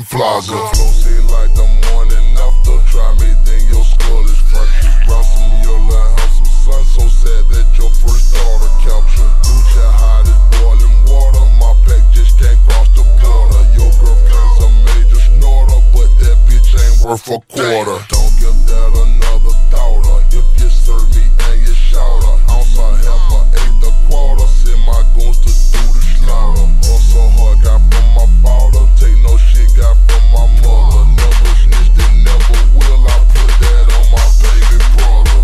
Plaza. Flow say like the morning after. Try me, then your skull is fractured. Brought some of your little house, some sun. So sad that your first daughter captured. Gucci hot as boiling water. My pack just can't cross the border. Your girlfriend's a major snorter, but that bitch ain't worth a quarter. Don't give that another thought. If you serve me and you shout her, ounce I have a eighth a quarter. Send my goons to do the slaughter. Hustle hard, got from my father. Take no shit, got from my mother. Never snitched and never will. I put that on my baby brother.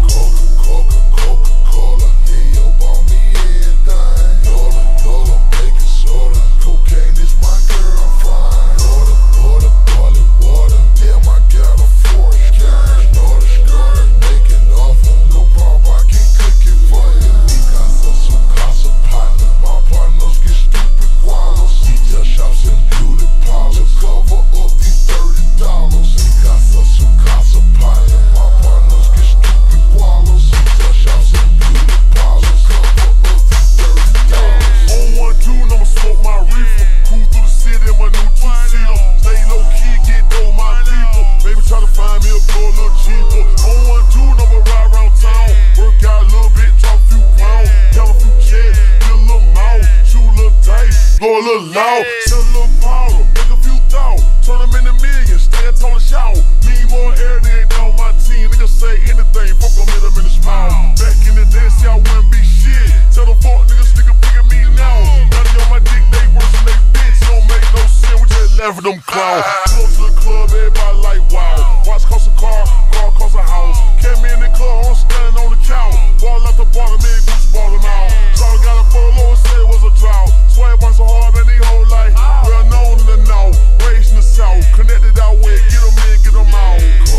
Coca-Cola, yeah, yo, bought me everything. Yola, baking soda. Cocaine is my girlfriend. Water, boiling water. Damn, I got a forest gang. Skirt, making offer. No problem, I can cook it for you. Mikasa, Sukasa, partner. My partners get stupid gualas. Detail shops and beauty parlors. Cover up these $30. Mikasa, Sukasa, partner. My partners get stupid gualas. Detail shops and beauty parlors. Cover up these $30. On 1-2, I'ma smoke my reefer. Cruise through the city in my new two-seater. Stay low key, get dough, my people. Maybe try to find me a floor a little cheaper. On 1-2, I'ma ride around town. Work out a little bit, drop a few pounds. Count a few checks, get a little mouth. Shoot a little dice, go a little loud. Sell a little powder, make a few thou. Turn them into millions, stay a taller shower. Me more air than they on my team. Niggas say anything, fuck them, hit them in the smile. Back in the day, see I wouldn't be shit. Tell the fuck niggas, nigga picking me now. Now they on my dick, they worse than they bitch. Don't make no sense, we just laugh at them clowns. Go to the club, everybody like wow. Watch cost a car cost a house. Came in the club, I'm standing on the couch. Ball out the bottom, man, Gucci ball him out. Charlie got a photo and said it was a drought. Swear one so hard, man, they whole life. Well known in the north, raised in the south. Connected out way, get them in, get them out.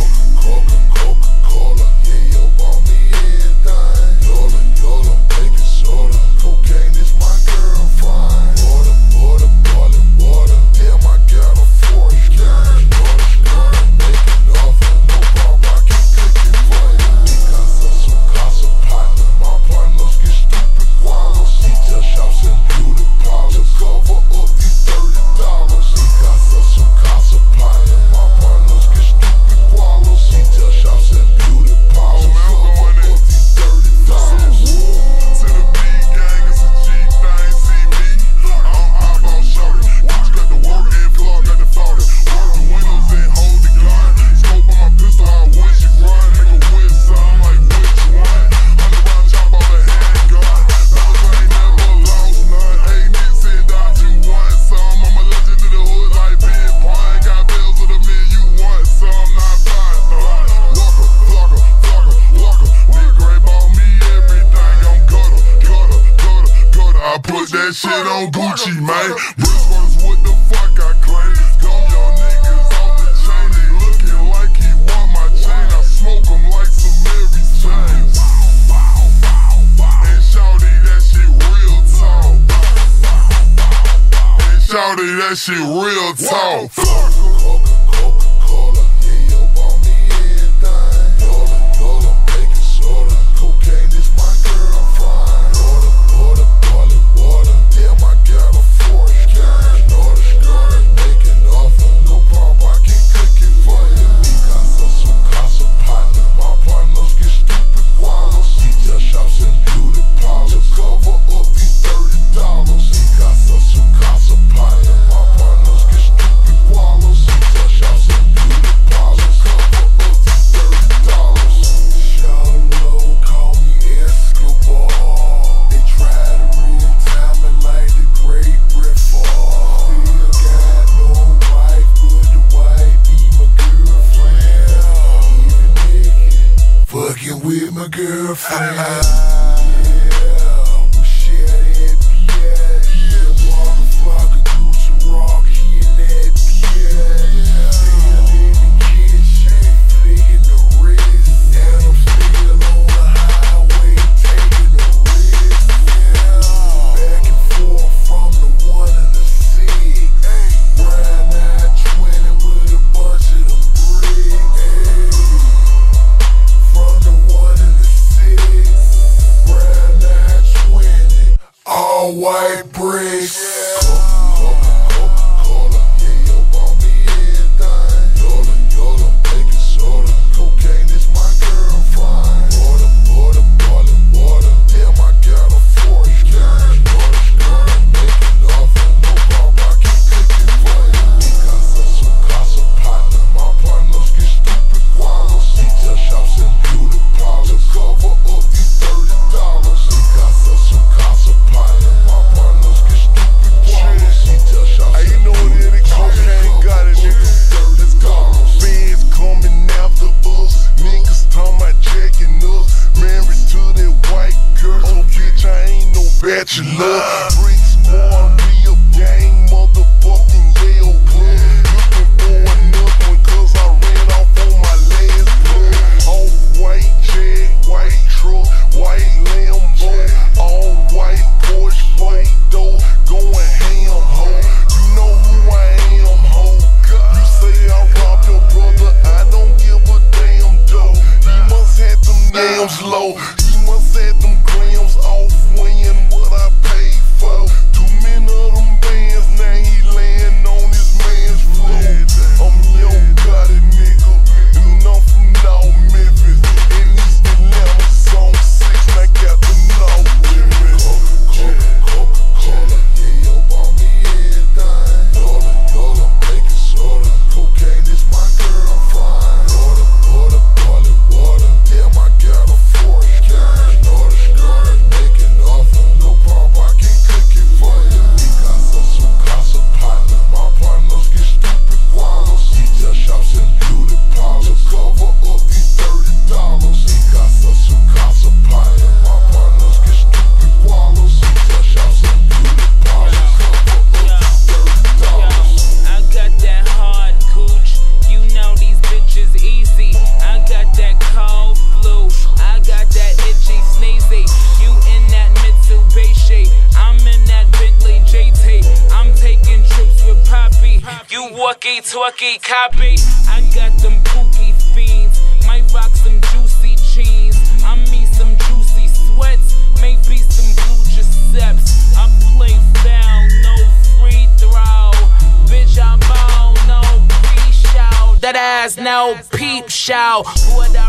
Coca-Cola, yeah, yo, bought me everything. Yola, baking soda. Cocaine is my girlfriend. Water, boiling water. Damn, I got a forest gang. Skirt, making offer. No problem, I can cook it for you. Mikasa, Sukasa, partner. My partners get stupid gualas. Detail shops and beauty parlors. Cover up these $30. Mikasa, Sukasa, partner. My partners get stupid gualas. Detail shops and beauty parlors. Cover up these $30. To the B gang, it's a G thing, see me. I'm high on shorty. Gucci got the work and Flaw got the 40. Work the windows and hold the gun. Scope on my pistol, I wish you run. Make a wish sound like which one. 100 round chop on the handgun. Numbers ain't never lost none. Hey, niggas and dodge, you want some. I'm a legend to the hood like Big Pun. Got bells with a man, you want some. Not five, Walker, Walker. Big Gray bought me everything. I'm gutter. I put that shit on Gucci, man. Wristwatch, what the fuck I claim? Dumb young niggas off the chain. He looking like he want my chain. I smoke him like some Mary Jane. And shawty, that shit real talk. And shawty, that shit real talk. Coca-Cola, yeah, yo, bought me everything. Yola, baking soda. Cocaine is my girlfriend. Water, boiling water. Damn, I got a forest gang. Skirt, making offer. No problem, I can cook it for you. Mikasa, Sukasa, partner. My partners get stupid gualas. Detail shops and beauty parlors. Cover up these $30. Mikasa, Sukasa, partner. My partners get stupid gualas. Detail shops and beauty parlors. Cover up these $30. Shallow, call me Escobar. They try to re-time me like the great Brett Favre. Still got no wife, but the wife be my girlfriend. Even naked, fucking with my girlfriend. Yeah, we share that bitch. Yeah, motherfucker, do some rock in that bitch. Still in the kitchen, flicking the wrist. And I'm still on the highway, taking the risk. Back and forth from the 1 to the 6. Grind 920 with a bunch of them bricks. From the 1 to the 6. Grind 920, all white bricks. Coca-Cola, yeah, yo, bought me bachelor. Bricks, boy, real gang, motherfucking Yale club. Looking for another one, cause I ran off on my last plug. All-white Jag, white truck, white Lambo. All-white Porsche, white door, going ham, ho. You know who I am, ho. You say I robbed your brother, I don't give a damn, though. He must have them yams low. He must have them grams off weighing what I paid for. Too many of them bands, now he laying on his man's floor. I'm young, got it, nigga, and I'm from North Memphis. In East Atlanta, Zone 6, and I got the North with me. Coca-Cola, yeah, yo, bought me everything. Yola, baking soda. Cocaine is my girl, fine. Water, boiling water. Damn, I got a force gang. Snorter, making offer. No problem, I can cook it for you. Mi casa, su casa, partner. My partners get stupid gualos. He just shops in beauty parlors. To cover up these $30. Mi casa, su casa, partner. My partners get stupid gualos. He just shops in beauty parlors. Cover up these $30. I got that hard cooch, you know these bitches easy. I got that cold flu, I got that itchy sneezy. You in that Mitsubishi, I'm in that Bentley GT. I'm taking trips with Poppy, you walkie-talkie copy. I got them pookie fiends, might rock some juicy jeans. I mean some juicy sweats, maybe some blue Giuseppe's. I play foul, no free throw. Bitch, I ball, no pre-show. That ass, no peep show. What